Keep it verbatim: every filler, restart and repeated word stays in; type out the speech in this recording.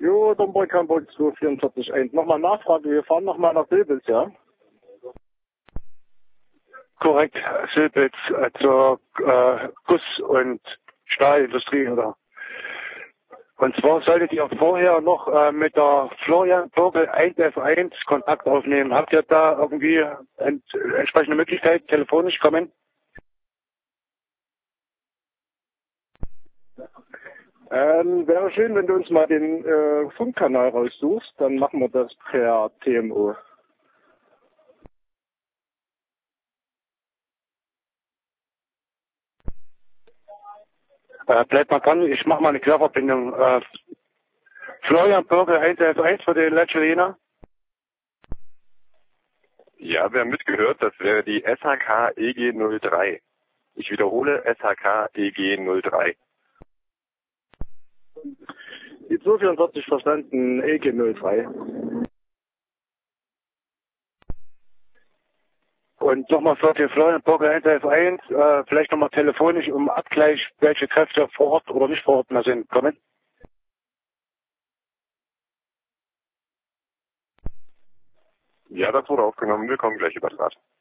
Jo, Domburg, Hamburg zwei vier vier eins. Nochmal Nachfrage, wir fahren nochmal nach Silbitz, ja? Korrekt, Silbitz äh, zur äh, Guss- und Stahlindustrie, oder? Und zwar solltet ihr vorher noch äh, mit der Florian Vogel eins F eins Kontakt aufnehmen. Habt ihr da irgendwie ent entsprechende Möglichkeit, telefonisch kommen? Ähm, wäre schön, wenn du uns mal den äh, Funkkanal raussuchst, dann machen wir das per T M O. Äh, bleibt mal dran, ich mache mal eine Querverbindung. Äh, Florian Vogel eins F eins für den Leccelina. Ja, wir haben mitgehört, das wäre die S H K E G null drei. Ich wiederhole, S H K E G null drei. Die zwei vier vier verstanden, E G null drei. Und nochmal für den Florian Vogel eins F eins, äh, vielleicht nochmal telefonisch um Abgleich, welche Kräfte vor Ort oder nicht vor Ort mehr sind. Kommen? Ja, das wurde aufgenommen. Wir kommen gleich über Draht.